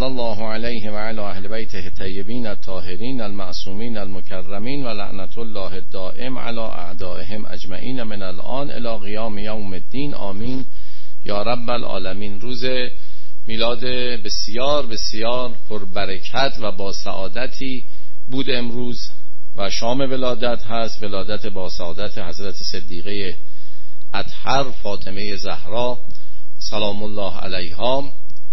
الله علیه و علی اهل بیته الطیبین الطاهرین المعصومین المکرمین و لعنت الله الدائم علی اعدائهم اجمعین من الان الی قیام یوم الدین آمین یا رب العالمین. روز میلاد بسیار بسیار پربرکت و با سعادتی بود امروز و شام ولادت هست، ولادت با سعادت حضرت صدیقه اطهر فاطمه زهرا سلام الله علیها،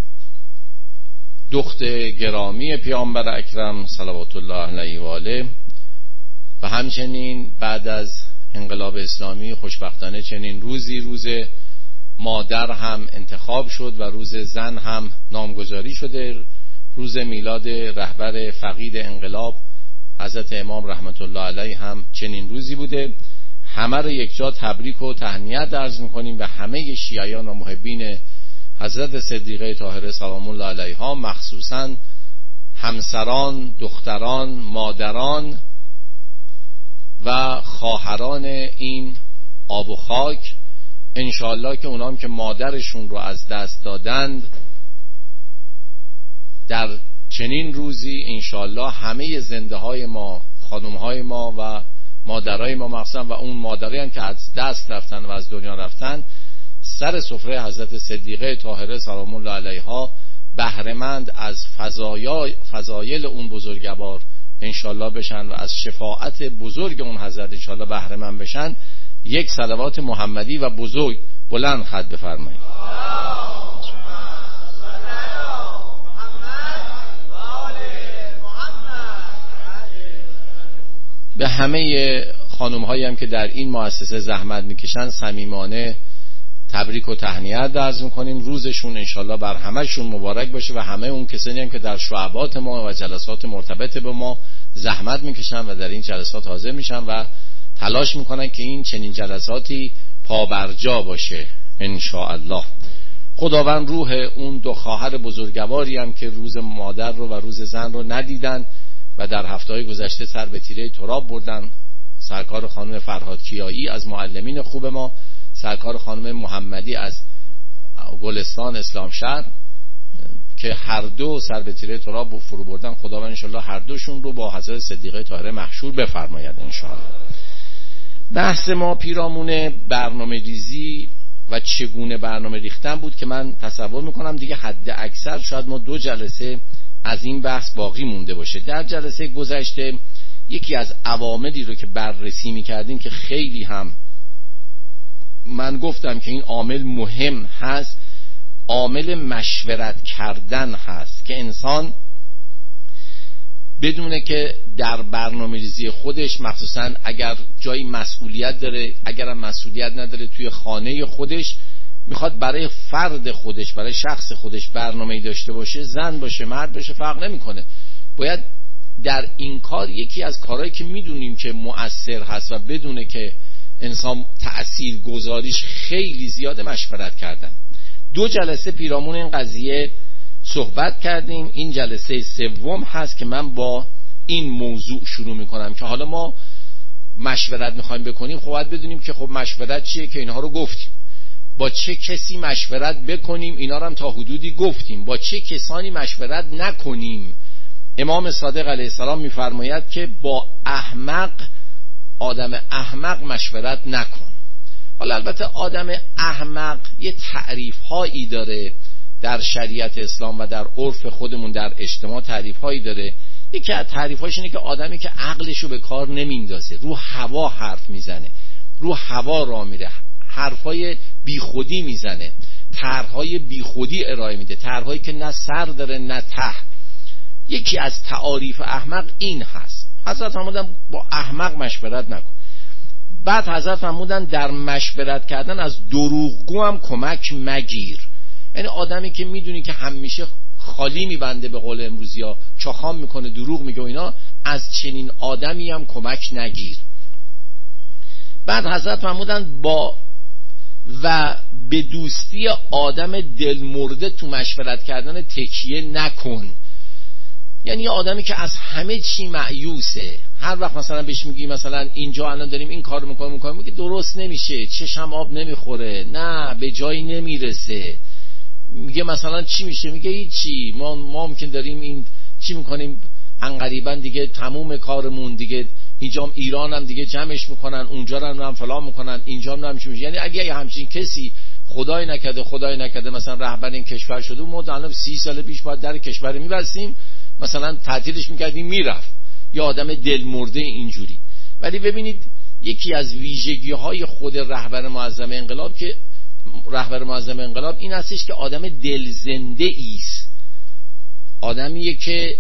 دخت گرامی پیامبر اکرم صلوات الله علیه و آله. و همچنین بعد از انقلاب اسلامی خوشبختانه چنین روزی، روز مادر هم انتخاب شد و روز زن هم نامگذاری شده. روز میلاد رهبر فقید انقلاب حضرت امام رحمت الله علیه هم چنین روزی بوده. همه رو یکجا تبریک و تهنیت عرض می‌کنیم به همه شیعیان و محبین حضرت صدیقه طاهره سلام الله علیها، مخصوصاً همسران، دختران، مادران و خواهران این آب و خاک. انشاءالله که اونام که مادرشون رو از دست دادند در چنین روزی انشاءالله همه زنده های ما، خانم های ما و مادرای ما مخصوصا و اون مادرایی هم که از دست رفتن و از دنیا رفتن، سر سفره حضرت صدیقه طاهره سلام الله علیها بهره‌مند از فضایل اون بزرگوار انشالله بشن و از شفاعت بزرگ اون حضرت انشالله بهره‌مند بشن. یک صلوات محمدی و بزرگ بلند خط بفرمایید. به همه خانم هایی هم که در این مؤسسه زحمت میکشن صمیمانه تبریک و تهنیت عرض میکنیم. روزشون انشالله بر همهشون مبارک باشه و همه اون کسانی هم که در شعبات ما و جلسات مرتبط به ما زحمت میکشن و در این جلسات حاضر میشن و تلاش میکنن که این چنین جلساتی پابرجا باشه انشاءالله. خداوند روح اون دو خواهر بزرگواری هم که روز مادر رو و روز زن رو ندیدن و در هفته‌های گذشته سر به تیره تراب بردن، سرکار خانم فرهاد کیایی از معلمین خوب ما، سرکار خانم محمدی از گلستان اسلام شهر، که هر دو سر به تیره تراب فرو بردن. خداوند انشالله هر دوشون رو با حضرت صدیقه طاهره محشور بفرماید انشالله. بحث ما پیرامون برنامه ریزی و چگونه برنامه ریختن بود که من تصور میکنم دیگه حد اکثر شاید ما 2 جلسه از این بحث باقی مونده باشه. در جلسه گذشته یکی از عواملی رو که بررسی میکردیم که خیلی هم من گفتم که این عامل مهم هست، عامل مشورت کردن هست که انسان بدونه که در برنامه‌ریزی خودش، مخصوصا اگر جایی مسئولیت داره، اگرم مسئولیت نداره توی خانه خودش، میخواد برای فرد خودش، برای شخص خودش برنامه‌ای داشته باشه، زن باشه مرد باشه فرق نمیکنه، باید در این کار یکی از کارهایی که میدونیم که مؤثر هست و بدونه که انسان تأثیر گذاریش خیلی زیاده، مشورت کردن. 2 جلسه پیرامون این قضیه صحبت کردیم. این جلسه سوم هست که من با این موضوع شروع میکنم که حالا ما مشورت میخوایم بکنیم، خب باید بدونیم که خب مشورت چیه که اینها رو گفتیم، با چه کسی مشورت بکنیم اینا رو هم تا حدودی گفتیم، با چه کسانی مشورت نکنیم. امام صادق علیه السلام میفرماید که با آدم احمق مشورت نکن. حالا البته آدم احمق یه تعریف هایی داره در شریعت اسلام و در عرف خودمون در اجتماع تعریف هایی داره. یکی از تعریف هاش اینه که آدمی که عقلشو به کار نمیندازه، رو هوا حرف میزنه، رو هوا راه میره، حرفای بیخودی میزنه، طرحهای بیخودی ارائه میده، طرحهایی که نه سر داره نه ته. یکی از تعاریف احمق این هست. حضرت فرمودن با احمق مشورت نکن. بعد حضرت فرمودن در مشورت کردن از دروغگو هم کمک مگیر. یعنی آدمی که میدونی که همیشه خالی میبنده، به قول امروزیا چاخام میکنه، دروغ میگه و اینا، از چنین آدمی هم کمک نگیر. بعد حضرت فرمودن و به دوستی آدم دل مرده تو مشورت کردن تکیه نکن. یعنی یه آدمی که از همه چی مایوسه، هر وقت مثلا بهش میگی مثلا اینجا الان داریم این کارو میکنیم میگه درست نمیشه، چشم آب نمیخوره، نه به جایی نمیرسه، میگه مثلا چی میشه؟ میگه هیچی، ما ممکن داریم این چی میکنیم انقریبا دیگه تموم کارمون دیگه، اینجا ایران هم دیگه جمعش میکنن، اونجا هم فلان میکنن، اینجا هم چی میشه. یعنی اگه همچین کسی خدای نکرده مثلا رهبر این کشور شده، ما الان 30 سال پیش باید در کشور میبستیم، مثلا تعطیلش میکردیم میرفت، یا آدم دلمرده اینجوری. ولی ببینید یکی از ویژگی‌های خود رهبر معظم انقلاب این هستش که آدم دلزنده ایست، آدمیه که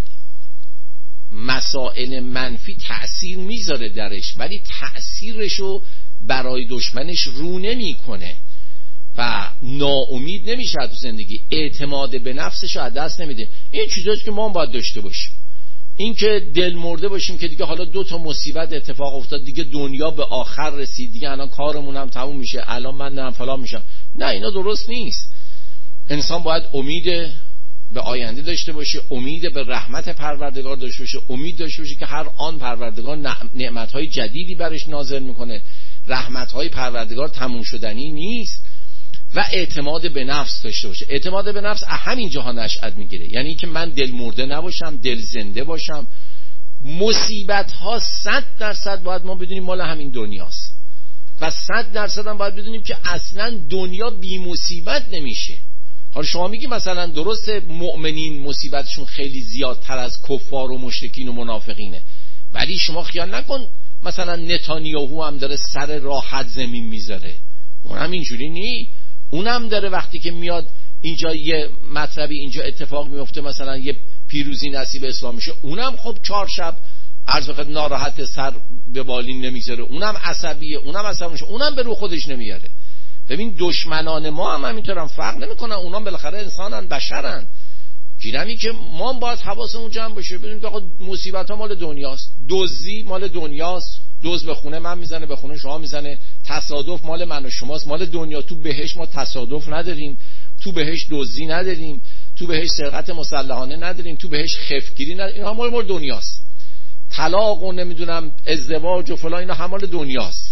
مسائل منفی تأثیر میذاره درش، ولی تأثیرشو برای دشمنش رو نمیکنه و ناامید نمیشه تو زندگی، اعتماد به نفسشو از دست نمیده. این چیزاست که ما باید داشته باشیم، این که دل مرده باشیم که دیگه حالا 2 تا مصیبت اتفاق افتاد دیگه دنیا به آخر رسید، دیگه الان کارمون هم تموم میشه، الان من دارم فلان میشم. نه، اینا درست نیست. انسان باید امید به آینده داشته باشه، امید به رحمت پروردگار داشته باشه، امید داشته باشه که هر آن پروردگار نعمتهای جدیدی برش نازل میکنه، رحمتهای پروردگار تموم شدنی نیست، و اعتماد به نفس داشته باشه. اعتماد به نفس همین جاها نشأت میگیره، یعنی که من دل مرده نباشم، دل زنده باشم. مصیبت ها 100% باید ما بدونیم مال همین دنیاست و 100% هم باید بدونیم که اصلا دنیا بی مصیبت نمیشه. حالا شما میگی مثلا درسته مؤمنین مصیبتشون خیلی زیادتر از کفار و مشرکین و منافقینه، ولی شما خیال نکن مثلا نتانیاهو هم داره سر راحت زمین میذاره، اون هم اینجوری نی. اونم داره وقتی که میاد اینجا یه مطلبی اینجا اتفاق میفته، مثلا یه پیروزی نصیب اسلام میشه، اونم خب 4 شب عرض بخواد ناراحت سر به بالین نمیذاره، اونم عصبیه، اونم عصبی میشه، اونم به رو خودش نمیاره. ببین دشمنان ما هم همینطورن، فرق نمیکنن، اونام بالاخره انسانن، بشرن. گیرمی که ما باید حواسمون جمع باشه، ببینیم که آقا مصیبت ها مال دنیاست، دزدی مال دنیاست، دزد به خونه من میزنه، به خونه شما میزنه، تصادف مال من و شماست، مال دنیا. تو بهش ما تصادف نداریم، تو بهش دزدی نداریم، تو بهش سرقت مسلحانه نداریم، تو بهش خفگیری نداریم، اینا مال دنیاست. طلاق و نمیدونم ازدواج و فلان اینا هم مال دنیاست.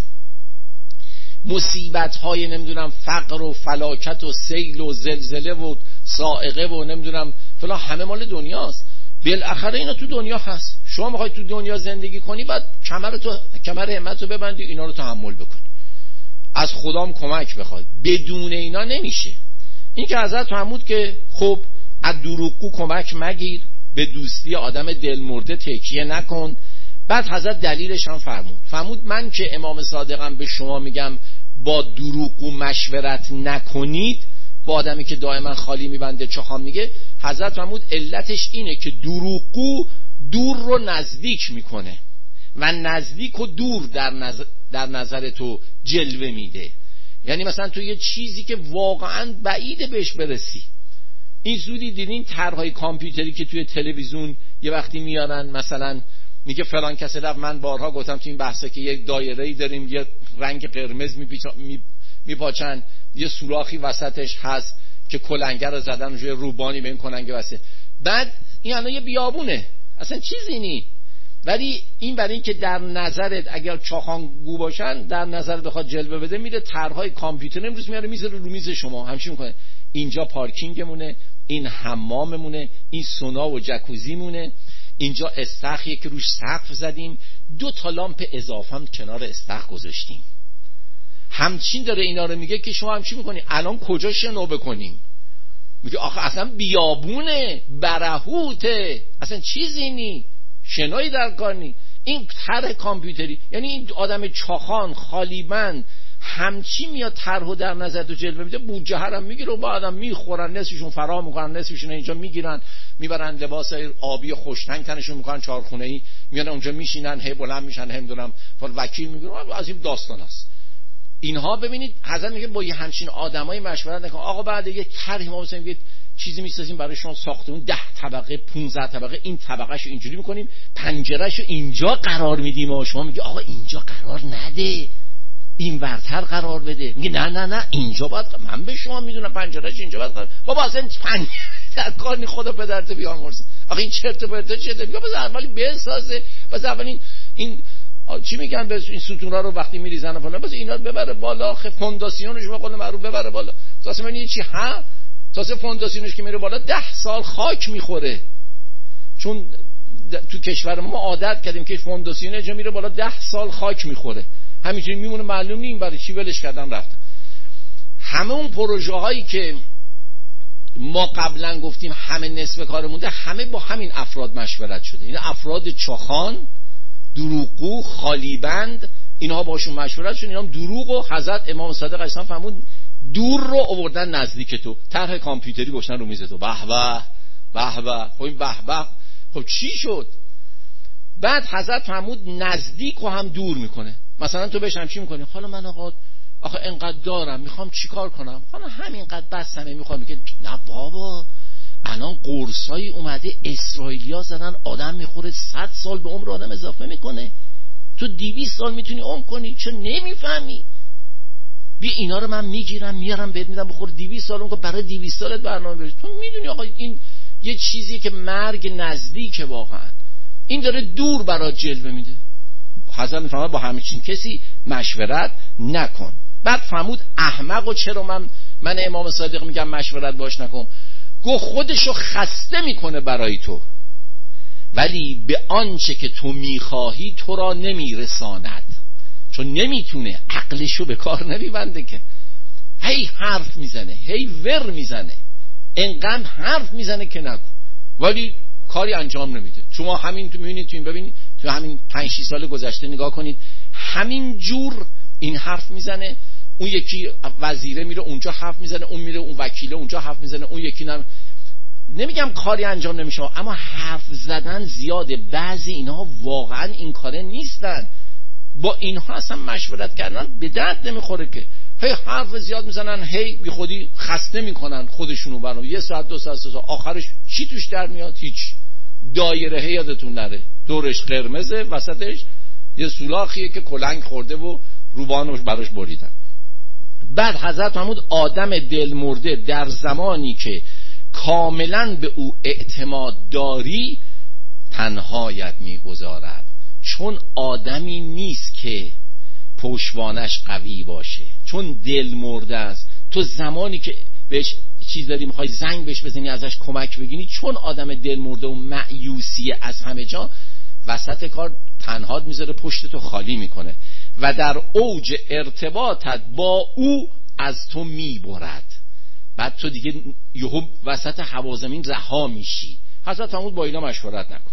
مصیبت های نمیدونم فقر و فلاکت و سیل و زلزله و صاعقه و نمیدونم فلان همه مال دنیاست. بالاخره اینا تو دنیا هست. شما میخوای تو دنیا زندگی کنی، بعد کمر همتو ببندی، اینا رو تحمل بکنی، از خدام کمک بخوای. بدون اینا نمیشه. این که حضرت فرمود که خب از دروغگو کمک مگیر، به دوستی آدم دلمرده تکیه نکن. بعد حضرت دلیلش هم فرمود من که امام صادقم به شما میگم با دروغگو مشورت نکنید، با آدمی که دائما خالی میبنده چخام میگه، حضرت فرمود علتش اینه که دروغگو دور رو نزدیک میکنه و نزدیک و دور در نظر تو جلوه میده. یعنی مثلا تو یه چیزی که واقعا بعیده بهش برسی. این زودی دیدین طرحهای کامپیوتری که توی تلویزیون یه وقتی میارن، مثلا میگه فلان کسی رفت، من بارها گفتم تو این بحثه که یک دایره‌ای داریم، یه رنگ قرمز میپاچن، یه سوراخی وسطش هست که کلنگر رو زدن روی روبانی به این کلنگه واسه. بعد این الان یه بیابونه، اصلا چیزی نی، ولی این برای این که در نظرت اگر چاخانگو باشن در نظر بخواد جلوه بده، میره طرحهای کامپیوتر امروز میاره میذاره رو میز شما، همچین میکنه. اینجا پارکینگمونه، این حماممونه، این سونا و جکوزی مونه، اینجا استخریه که روش سقف زدیم، 2 تا لامپ اضافه هم کنار استخر گذاشتیم. همچین داره اینا رو میگه که شما همچین میکنی الان کجا شنو بکنیم؟ میگه آخه اصلا بیابونه، برهوته، اصلا چیزی نی، شنایی در کار نی. این طرح کامپیوتری، یعنی این آدم چاخان خالیبند همچی میاد طرحو در نظر تو جلوه میده، بودجه هم میگیره و بعدم میخورن، نصفشون فرا میکنن، نصفشون اینجا میگیرن، میبرن لباس آبی خوشتنگ تنشون میکنن، چهارخونه‌ای میان اونجا میشینن، هی بلند میشن، هم دونم وکیل میگیرن. از این داستان است. اینها ببینید حضرت میگه با یه همچین آدمای مشورت نکن. آقا بعد یه طرحی ما مثلا یه چیزی میسازیم برای شما، ساختمون 10 طبقه 15 طبقه، این طبقهشو اینجوری میکنیم، پنجرهشو اینجا قرار میدیم و شما میگه آقا اینجا قرار نده، این ورتر قرار بده. میگه نه اینجا باید، من به شما میدونم پنجرهش اینجا باید قرار. بابا اصلا پنجره در کار نی، خدا پدرت بیامرزه. آقا این چرت و پرت چیه؟ میگه بس اولی بسازه، بس اول این چی میگن به این ستونا رو وقتی میریزن و فلان، بس اینا ببره بالا، فونداسیونش به قول معروف ببره بالا. اصلا من چی ها تازه فونداسیونش که میره بالا 10 سال خاک میخوره، چون تو کشور ما عادت کردیم که فونداسیون جا میره بالا 10 سال خاک میخوره، همینجوری میمونه، معلوم نیم برای چی ولش کردن رفتن. همه اون پروژه هایی که ما قبلا گفتیم همه نصف کار مونده، همه با همین افراد مشورت شده. این افراد چاخان، دروغگو، خالیبند، اینها باشون مشورت شد، اینا هم دروغ و حضرت امام صادق علیه السلام فرمود دور رو آوردن نزدیک تو، طرح کامپیوتری گذاشتن رو میز تو، به به به به. خب این به به خب چی شد؟ بعد حضرت فرمود نزدیک رو هم دور میکنه. مثلا تو بهش هم چی میکنی؟ حالا من آخه انقدر دارم میخوام چیکار کنم، حالا همینقدر بسمه میخوام. میگه نه بابا، الان قرصایی اومده اسرائیلیا زدن آدم میخوره 100 سال به عمر آدم اضافه میکنه، تو 200 سال میتونی عمر کنی، چون نمیفهمی؟ بیا اینا رو من میگیرم میارم بهت میدم بخور 200 سال اون برای 200 سالت برنامه بریز. تو میدونی آقا این یه چیزیه که مرگ نزدیکه، واقعا این داره دور برات جلوه میده. حضرت میفهمه با همچین کسی مشورت نکن. بعد فرمود احمق و چرا من امام صادق میگم مشورت باش نکن؟ گو خودشو خسته میکنه برای تو، ولی به آنچه که تو میخواهی تو را نمیرساند، چون نمیتونه، عقلشو به کار نمیبنده که هی حرف میزنه، هی ور میزنه، انقدر حرف میزنه که نکن، ولی کاری انجام نمیده. شما همین تو میبینید، تو این ببینید تو همین 5-6 سال گذشته نگاه کنید، همین جور این حرف میزنه، اون یکی وزیره میره اونجا حرف میزنه، اون میره اون وکیله اونجا حرف میزنه، اون یکی نمیگم کاری انجام نمیشه، اما حرف زدن زیاده. بعضی اینها واقعا این کاره نیستن، با اینها اصلا مشورت کردن به درد نمیخوره که هی حرف زیاد میزنن، هی بی خودی خسته میکنن خودشونو، برام 1 ساعت 2 ساعت 3 ساعت، آخرش چی توش در میاد؟ هیچ. دایره یادتون نره، دورش قرمزه، وسطش یه سولاخیه که کلنگ خورده و روبانش براش بریدن. بعد حضرت فرمود آدم دل مرده در زمانی که کاملا به او اعتماد داری تنهایت میگذارد، چون آدمی نیست که پشتوانش قوی باشه، چون دل مرده است. تو زمانی که بهش چیز داری میخوای زنگ بهش بزنی ازش کمک بگیری، چون آدم دل مرده و مأیوسیه از همه جا، وسط کار تنهات میذاره، پشت تو خالی میکنه و در اوج ارتباطت با او از تو میبرد. بعد تو دیگه یهو وسط هوا زمین رها میشی. حضرت فرمود با اینا مشورت نکن.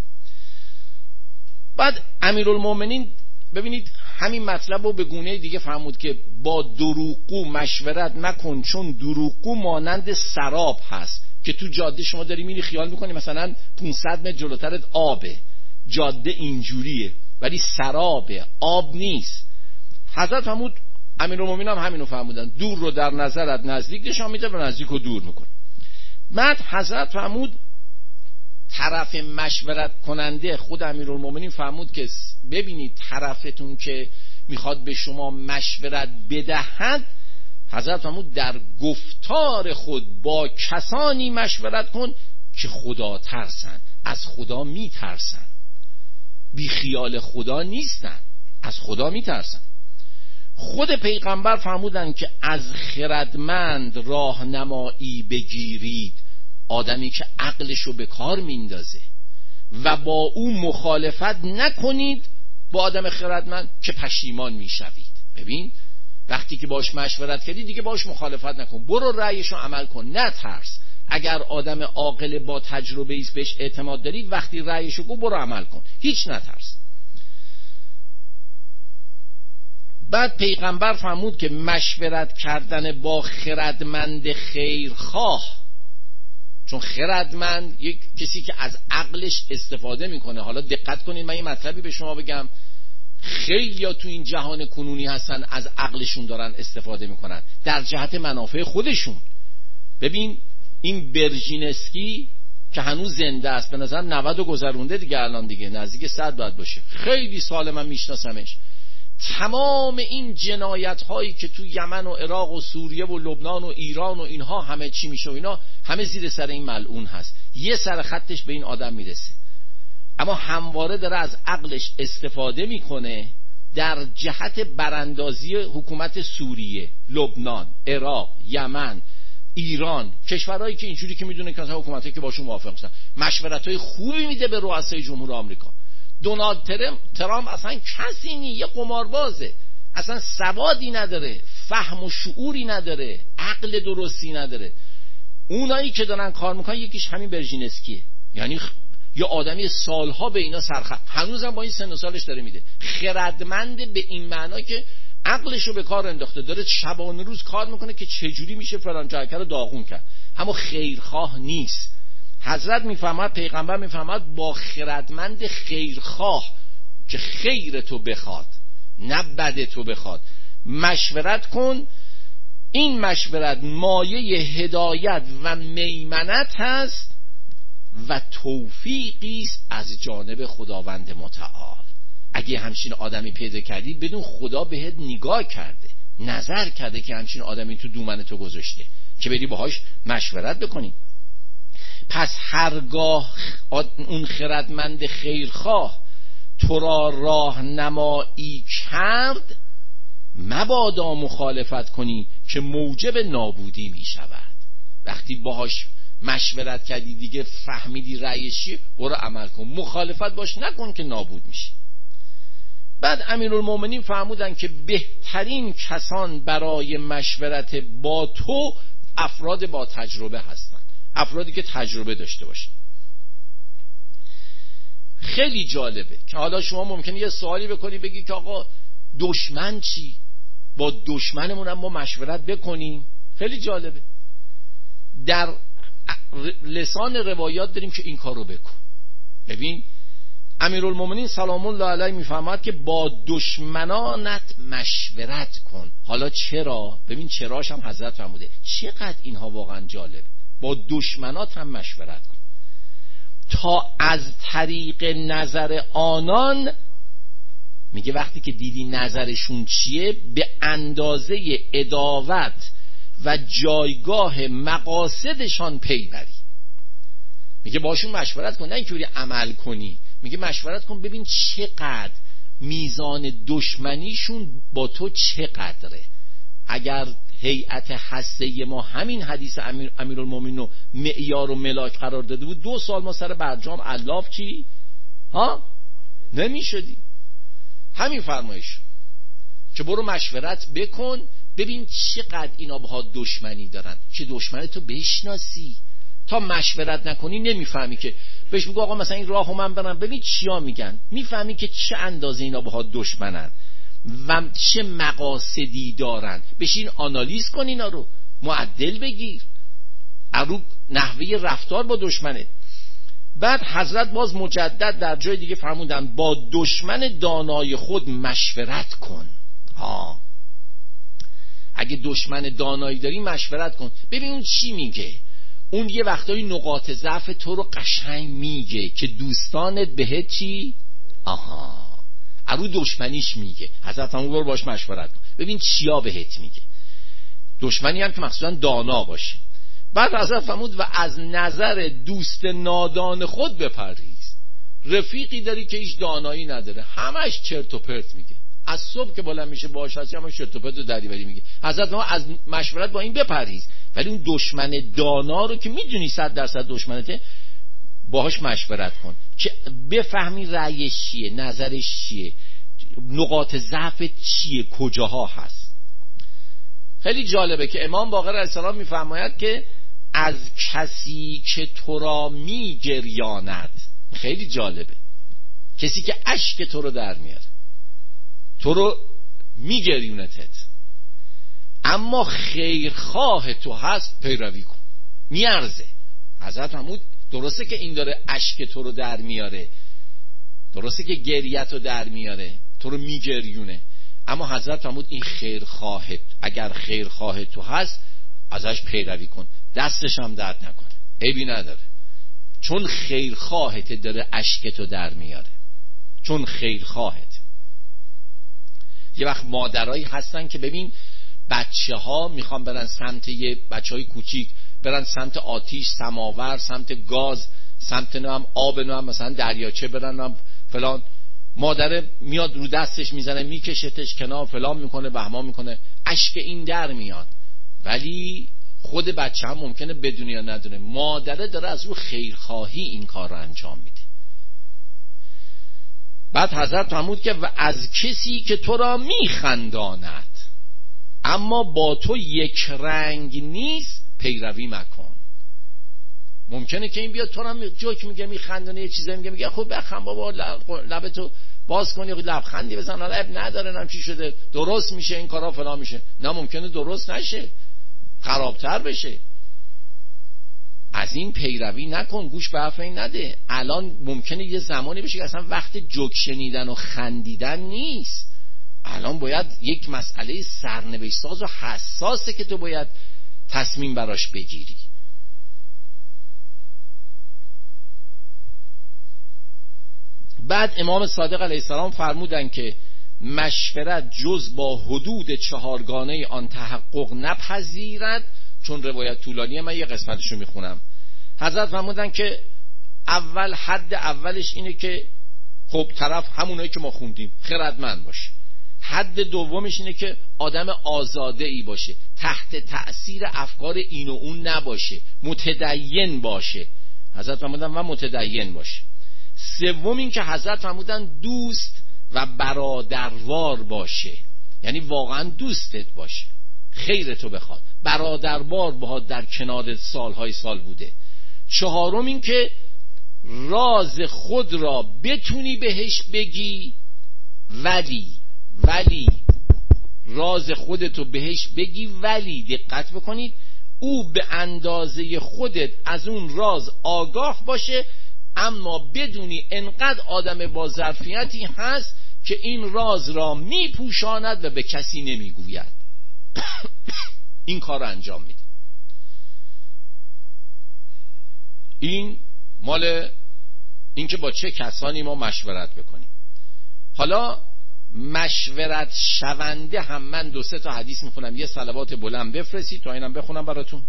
بعد امیرالمومنین ببینید همین مطلب رو به گونه دیگه فرمود که با دروغگو مشورت نکن، چون دروغگو مانند سراب هست که تو جاده شما داری میری، خیال میکنی مثلا 500 متر جلوترت آبه، جاده اینجوریه ولی سرابه، آب نیست. حضرت فرمود، امیرالمومنین هم همینو فرمودن، دور رو در نظرت نزدیک نشان میده و نزدیک رو دور میکنه. بعد حضرت فرمود طرف مشورت کننده، خود امیرالمومنین فرمود که ببینید طرفتون که میخواد به شما مشورت بدهد، حضرت فرمود در گفتار خود با کسانی مشورت کن که خدا ترسن، از خدا میترسن، بی خیال خدا نیستن، از خدا میترسن. خود پیغمبر فرمودن که از خردمند راهنمایی بگیرید، آدمی که عقلشو به کار میندازه، و با او مخالفت نکنید با آدم خردمند که پشیمان میشوید. ببین وقتی که باش مشورت کردی دیگه باش مخالفت نکن، برو رأیشو عمل کن، نترس. اگر آدم عاقل با تجربه ایست بهش اعتماد داری، وقتی رأیشو گفت برو عمل کن، هیچ نترس. بعد پیغمبر فرمود که مشورت کردن با خردمند خیرخواه، چون خردمند یک کسی که از عقلش استفاده میکنه. حالا دقت کنید، من یه مطلبی به شما بگم، خیلیا تو این جهان کنونی هستن از عقلشون دارن استفاده میکنن در جهت منافع خودشون. ببین این برژینسکی که هنوز زنده است، به نظر 90 گذرونده دیگه، الان دیگه نزدیک 100 باید باشه، خیلی سال من میشناسمش. تمام این جنایت هایی که تو یمن و عراق و سوریه و لبنان و ایران و اینها همه چی میشه و اینا همه زیر سر این ملعون هست، یه سر خطش به این آدم میرسه، اما همواره داره از عقلش استفاده میکنه در جهت براندازی حکومت سوریه، لبنان، عراق، یمن ایران، کشورهایی که اینجوری که میدونه که حکومتایی که باشون موافق نیستن، مشورت‌های خوبی میده به رؤسای جمهور آمریکا. دونالد ترامپ اصلا کسی نی، یه قماربازه، اصلا سوادی نداره، فهم و شعوری نداره، عقل درستی نداره. اونایی که دارن کار میکنن یکیش همین برژینسکیه، یعنی یا آدمی سالها به اینا هنوزم با این سن و سالش داره میده، خردمند به این معنا که عقلشو به کار انداخته، داره شبانه روز کار میکنه که چجوری میشه فلان جایکه رو داغون کرد، اما خیرخواه نیست. حضرت میفهمد، پیغمبر میفهمد با خردمند خیرخواه که خیر تو بخواد نه بد تو بخواد مشورت کن. این مشورت مایه هدایت و میمنت هست و توفیقی است از جانب خداوند متعال. اگه همچین آدمی پیدا کردی بدون خدا بهت نگاه کرده، نظر کرده که همچین آدمی تو دومن تو گذاشته که بری باهاش مشورت بکنی. پس هرگاه اون خردمند خیرخواه تو را راهنمایی کرد مبادا مخالفت کنی که موجب نابودی می شود. وقتی باهاش مشورت کردی دیگه فهمیدی رأیش چیه، برو عمل کن، مخالفت باش نکن که نابود میشی. بعد امیرالمومنین فرمودن که بهترین کسان برای مشورت با تو افراد با تجربه هستن، افرادی که تجربه داشته باشن. خیلی جالبه که حالا شما ممکنه یه سوالی بکنی بگی که آقا دشمن چی؟ با دشمنمون هم ما مشورت بکنیم؟ خیلی جالبه، در لسان روایات داریم که این کارو بکن. ببین امیرالمومنین سلام الله علیه میفهمد که با دشمنانت مشورت کن. حالا چرا؟ ببین چراش هم حضرت فرموده، چقدر اینها واقعا جالب. با دشمنات هم مشورت کن تا از طریق نظر آنان، میگه وقتی که دیدی نظرشون چیه به اندازه اداوت و جایگاه مقاصدشان پی بری. میگه باشون مشورت کن، نه اینکه عمل کنی، میگه مشورت کن ببین چقدر میزان دشمنیشون با تو چقدره. اگر هیئت هسته ما همین حدیث امیرالمومنین رو معیار و ملاک قرار داده بود 2 سال ما سر برجام الاف چی؟ نمیشدی. همین فرمایش که برو مشورت بکن ببین چقدر اینا باها دشمنی دارن، که دشمنتو بشناسی. تا مشورت نکنی نمیفهمی، که بهش میگو آقا مثلا این راهو من برم ببین چیا میگن، میفهمی که چه اندازه اینا باها دشمنن و چه مقاصدی دارن. بشین آنالیز کن اینا رو، معدل بگیر ارو نحوه رفتار با دشمنه. بعد حضرت باز مجدد در جای دیگه فرمودن با دشمن دانای خود مشورت کن. اگه دشمن دانایی داری مشورت کن، ببین اون چی میگه. اون یه وقتایی نقاط ضعف تو رو قشنگ میگه که دوستانت بهت چی؟ ارو دشمنیش میگه. حضرت همون برو باش مشورت کن ببین چیا بهت میگه. دشمنی هم که مخصوصا دانا باشه. بعد حضرت فرمود و از نظر دوست نادان خود بپرهیز. رفیقی داری که هیچ دانایی نداره، همش چرت و پرت میگه، از صبح که بلند میشه باهاش هستی همش چرت و پرت و دریوری میگه. حضرت ما از مشورت با این بپرهیز، ولی اون دشمن دانا رو که میدونی 100% دشمنته باهاش مشورت کن که بفهمی رأیش چیه، نظرش چیه، نقاط ضعف چیه، کجاها هست. خیلی جالبه که امام باقر علیه السلام میفرماید که از کسی که تو را میگریاند، خیلی جالبه، کسی که اشک تو رو در میاره، تو رو میگریونتت اما خیرخواه تو هست، پیروی کن، میارزه. حضرت محمود درسته که این داره اشک تو رو در میاره، درسته که گریت رو در میاره، تو رو میگریونه، اما حضرت فرمود این خیرخواهت، اگر خیرخواه تو هست ازش پیروی کن، دستش هم درد نکنه، عیبی نداره، چون خیرخواهت داره اشکتو در میاره، چون خیرخواهت. یه وقت مادرایی هستن که ببین بچه ها میخوان برن سمت، یه بچه های کوچیک برن سمت آتیش، سماور، سمت گاز، سمت نام آب، نام مثلا دریاچه برن نام فلان، مادر میاد رو دستش میزنه میکشتش کنار، فلان میکنه، بهمان میکنه، اشک این در میاد، ولی خود بچه هم ممکنه بدونه یا ندونه، مادره داره از رو خیرخواهی این کار رو انجام میده. بعد حضرت فرمود که و از کسی که تو را میخنداند اما با تو یک رنگ نیست پیروی مکن. ممکنه که این بیاد تو را جوک میگه میخندونه، یه چیزایی میگه خب بخند بابا، لبتو باز کنی، لبخندی بزن، حالا عیب نداره، نم چی شده، درست میشه این کارا فلان میشه. نه، ممکنه درست نشه، خرابتر بشه. از این پیروی نکن، گوش به حرف این نده. الان ممکنه یه زمانی بشه که اصلا وقت جوک شنیدن و خندیدن نیست. الان باید یک مسئله سرنوشت ساز و حساسه که تو باید تصمیم براش بگیری. بعد امام صادق علیه السلام فرمودن که مشورت جز با حدود 4 گانه آن تحقق نپذیرد. چون روایت طولانیه من یه قسمتشو میخونم. حضرت فرمودن که اول حد اولش اینه که خب طرف همونایی که ما خوندیم خردمند باشه. حد دومش اینه که آدم آزاده‌ای باشه، تحت تأثیر افکار این و اون نباشه، متدین باشه. حضرت فرمودن و متدین باشه. سوم این که حضرت فرمودن دوست و برادروار باشه، یعنی واقعا دوستت باشه، خیرتو بخواد، برادروار باهات در کنار سالهای سال بوده. چهارم این که راز خود را بتونی بهش بگی، ولی راز خودتو بهش بگی، ولی دقت بکنید او به اندازه خودت از اون راز آگاه باشه، اما بدونی انقدر آدم با ظرفیتی هست که این راز را میپوشاند و به کسی نمیگوید. این کار رو انجام میده. این مال این که با چه کسانی ما مشورت بکنیم. حالا مشورت شونده هم من 2-3 تا حدیث میخونم، یه صلوات بلند بفرستید تا اینم بخونم براتون.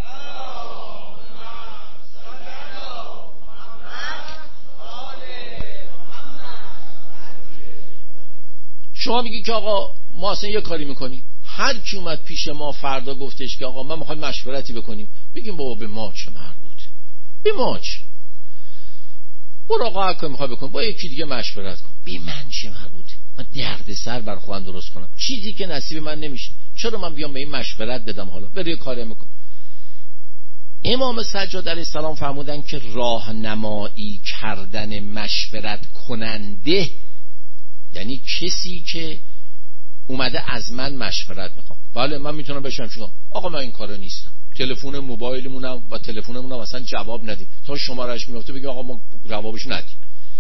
شما میگی که آقا ما اصلا یه کاری میکنیم، هر کی اومد پیش ما فردا گفتش که آقا ما میخوایم مشورتی بکنیم، بگیم بابا به ما چه مربوط، به ما چه، برو آقا هر کاری میخوای بکن، با یکی دیگه مشورت کن، بی من چه مربوط، من درد سر بر خودم درست کنم، چیزی که نصیب من نمیشه، چرا من بیام به این مشورت بدم؟ حالا بری یه کاری میکن. امام سجاد علیه السلام فرمودن که راهنمایی کردن مشورت کننده یعنی کسی که اومده از من مشورت میخوام. بله من میتونم بشم شما آقا من این کارو نیستم، تلفن موبایلمونم و تلفنمونم اصلا جواب ندیم، تا شمارهش میفته بگیم آقا ما جوابش ندیم،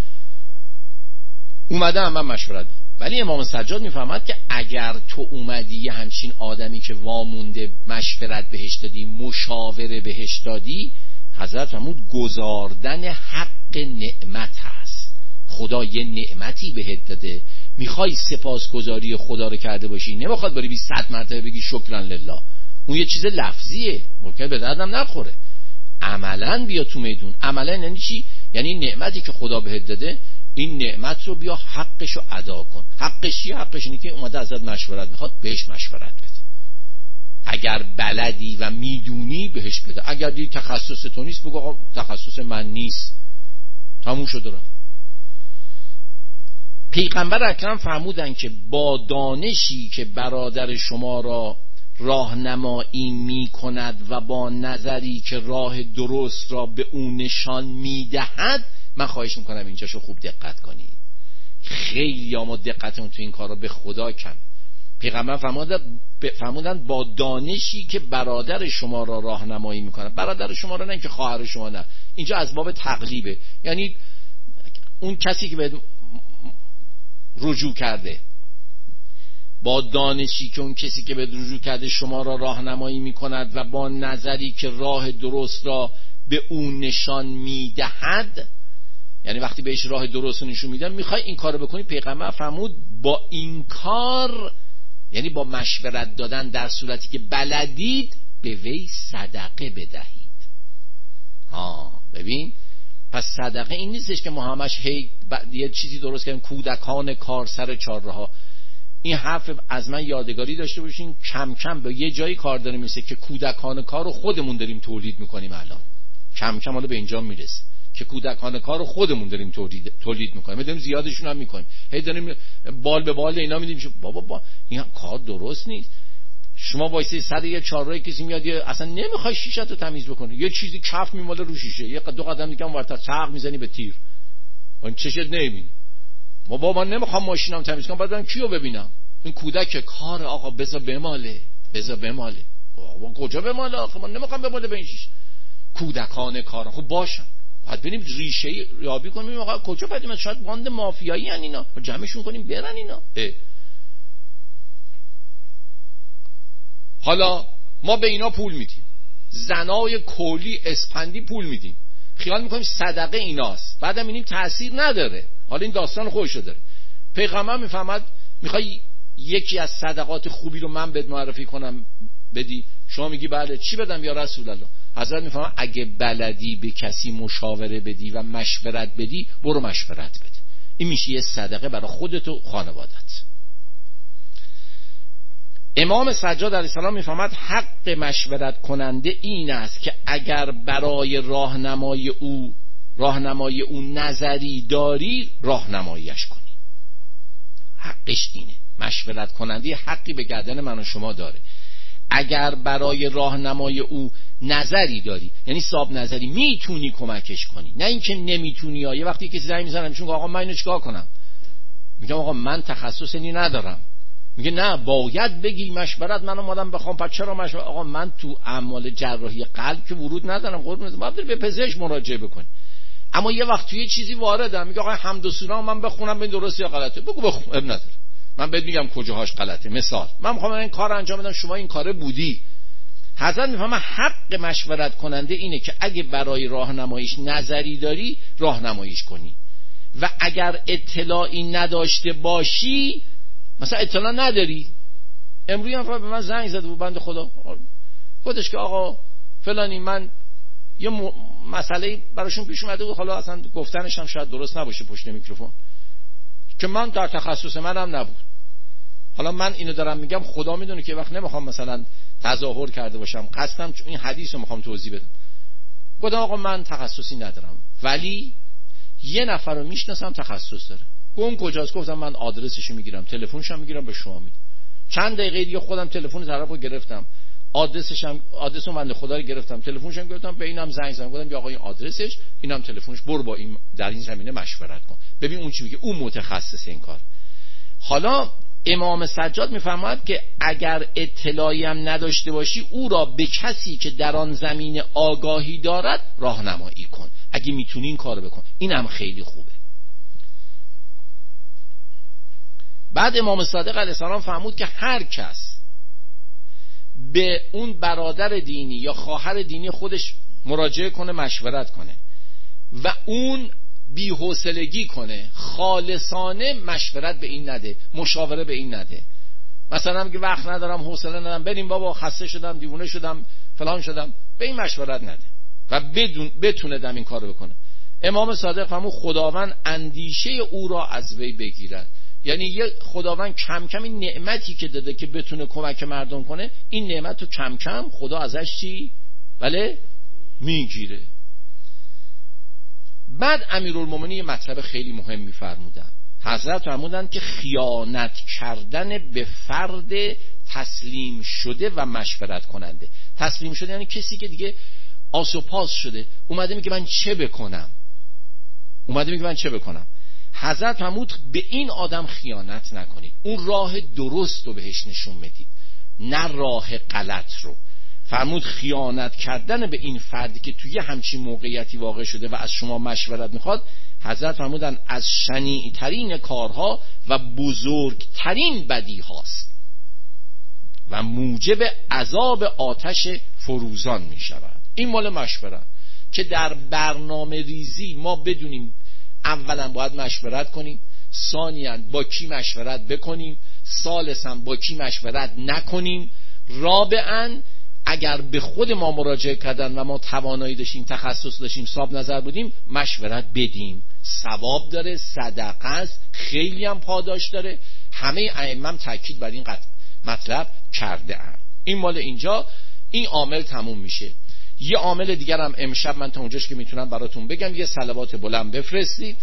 اومده هم من مشورت میخوام. ولی امام سجاد میفهمد که اگر تو اومدی یه همچین آدمی که وامونده مشورت بهش دادی، مشاوره بهش دادی، حضرت فرمود گزاردن حق نعمت هست. خدا یه نعمتی بهت داده، میخوای سپاسگزاری خدا رو کرده باشی، نمیخواد بری 100 مرتبه بگی شکرا لله، اون یه چیز لفظیه ممکنه به دردم نخوره. عملا بیا تو میدون. عملا یعنی چی؟ یعنی نعمتی که خدا بهت داده، این نعمت رو بیا حقشو ادا کن. حقش چیه؟ حقش اینه که اومده ازت مشورت میخواد، بهش مشورت بده. اگر بلدی و میدونی بهش بده، اگر دی تخصص تو نیست بگو آقا تخصص من نیست، تموم شد رفت. پیغمبر اکرم فرمودن که با دانشی که برادر شما را راهنمایی می کند و با نظری که راه درست را به او نشان می دهد، من خواهش میکنم اینجاشو خوب دقت کنید. خیلی ما دقتمون تو این کار را به خدا کم. پیغمبر فرمودن با دانشی که برادر شما را راهنمایی می کند. برادر شما را نه که خواهر شما، نه، اینجا از باب تقلیبه، یعنی اون کسی که به رجوع کرده. با دانشی که اون کسی که به رجوع کرده شما را راهنمایی می کند و با نظری که راه درست را به اون نشان می دهد، یعنی وقتی بهش راه درست رو نشون میدن میخوای این کارو بکنی، پیغمبر فرمود با این کار، یعنی با مشورت دادن در صورتی که بلدید، به وی صدقه بدهید. ببین، پس صدقه این نیستش که ما همش یه چیزی درست کردیم کودکان کار سر چهارراه. این حرف از من یادگاری داشته باشین، کم کم به یه جایی کار داره میرسه که کودکان کار رو خودمون داریم تولید میکنیم. الان کم کم حالا به اینجا میرسه که کودکان کار رو خودمون داریم تولید میکنیم، داریم زیادشون هم میکنیم، هی داریم بال به بال اینا میدیم. بابا این کار درست نیست. شما وایسی سر یه چهارراه کسی میاد اصلا نمیخوای شیشه رو تمیز بکنه، یه چیزی کف میماله رو شیشه، یه دو قدم دیگه اونورتر چاق میزنی به تیر، اون چشت نمیبینی. بابا من نمیخوام ماشینم تمیز کنم، بعدم کیو ببینم؟ این کودک کار آقا بذار بماله. بابا کجا بماله؟ آخه من نمیخوام بماله به این شیشه. کودکان کار خب باشن، بعد بریم ریشه یابی کنیم آقا کجا بدیم، شاید باند مافیایی ان اینا، جمعشون کنیم برن اینا. حالا ما به اینا پول میدیم، زنای کولی اسپندی پول میدیم، خیال میکنیم صدقه ایناست، بعدم میبینیم تأثیر نداره. حالا این داستان خودشو داره. پیغمبر میفهمد میخوای یکی از صدقات خوبی رو من بهت معرفی کنم بدی؟ شما میگی بله، چی بدم یا رسول الله؟ حضرت میفهمد اگه بلدی به کسی مشاوره بدی و مشورت بدی، برو مشورت بده. این میشه یه صدقه برای خودت و خانوادت. امام سجاد علیه السلام میفهمد حق مشورت کننده این است که اگر برای راهنمای او نظری داری، راهنماییش کنی. حقش اینه. مشورت کننده حقی به گردن من و شما داره. اگر برای راهنمای او نظری داری، یعنی صاحب نظری، میتونی کمکش کنی، نه اینکه نمیتونی. یه وقتی کسی زنگ میزنه میگه آقا من اینو چیکار کنم؟ میگم آقا من تخصص اینی ندارم. میگه نه باید بگی مشورت، من اومدم بخوام، پس چرا مشورت؟ آقا من تو اعمال جراحی قلب که ورود ندارم، قربونت، باید به پزشک مراجعه بکنی. اما یه وقت توی چیزی واردم، میگه آقا حمد و ثنا من بخونم ببین درسته یا غلطه، بگو بخون، اب نداره، من بهت میگم کجاهاش غلطه. مثال من میخوام این کار انجام بدم، شما این کاره بودی. حضرت میفهمه حق مشورت کننده اینه که اگه برای راهنماییش نظری داری، راهنماییش کنی، و اگر اطلاعی نداشته باشی، مثلا اطلاع نداری. امروز هم به من زنگ زد و بنده خدا خودش که آقا فلانی من یه مسئله براشون پیش اومده بود، حالا اصلا گفتنش هم شاید درست نباشه پشت میکروفون، که من در تخصص منم نبود. حالا من اینو دارم میگم، خدا میدونه که وقت نمیخوام مثلا تظاهر کرده باشم، قصدم چون این حدیث رو میخوام توضیح بدم. گفتم آقا من تخصصی ندارم، ولی یه نفر رو میشناسم تخصص داره. اون کجاست؟ گفتم من آدرسشو میگیرم، تلفنشو میگیرم، به شما میدم. چند دقیقه دیگه خودم تلفن طرفو گرفتم، آدرسو من خدا رو گرفتم، تلفنش هم گرفتم، به اینم زنگ زدم، گفتم آقا این آدرسش، اینم تلفنش، برو با این در این زمینه مشورت کن، ببین اون چی میگه، اون متخصص این کار. حالا امام سجاد میفرماید که اگر اطلاعی هم نداشته باشی، او را به کسی که در آن زمینه آگاهی دارد راهنمایی کن، اگه میتونی این کارو بکن. این هم خیلی خوبه. بعد امام صادق علیه السلام فرمود که هر کس به اون برادر دینی یا خواهر دینی خودش مراجعه کنه، مشورت کنه و اون بی‌حوصلگی کنه، خالصانه مشورت به این نده، مشاوره به این نده، مثلا میگه وقت ندارم، حوصله ندارم، بریم بابا خسته شدم، دیوونه شدم، فلان شدم، به این مشورت نده و بتونه دم این کارو بکنه. امام صادق فرمود خداوند اندیشه او را از وی بگیرد. یعنی یه خداوند کم کم این نعمتی که داده که بتونه کمک مردم کنه، این نعمت رو کم کم خدا ازش چی؟ بله میگیره. بعد امیرالمومنین یه مطلب خیلی مهم میفرمودن. حضرت فرمودن که خیانت کردن به فرد تسلیم شده و مشورت کننده. تسلیم شده یعنی کسی که دیگه آس و پاس شده، اومده میگه من چه بکنم. حضرت فرمود به این آدم خیانت نکنید، اون راه درست رو بهش نشون بدید، نه راه غلط رو. فرمود خیانت کردن به این فردی که توی همچین موقعیتی واقع شده و از شما مشورت میخواد، حضرت فرمودن از شنیع‌ترین کارها و بزرگترین بدی هاست و موجب عذاب آتش فروزان میشود. این مال مشورت که در برنامه ریزی ما بدونیم اولا باید مشورت کنیم، ثانیاً با کی مشورت بکنیم، ثالثاً با کی مشورت نکنیم، رابعاً اگر به خود ما مراجعه کردن و ما توانایی داشتیم، تخصص داشتیم، صاحب نظر بودیم، مشورت بدیم. ثواب داره، صدقه است، خیلی هم پاداش داره. همه ائمه تاکید بر این مطلب کرده اند. این مال اینجا، این عامل تموم میشه. یه عامل دیگر هم امشب من تا اونجاش که میتونم براتون بگم، یه صلوات بلند بفرستید.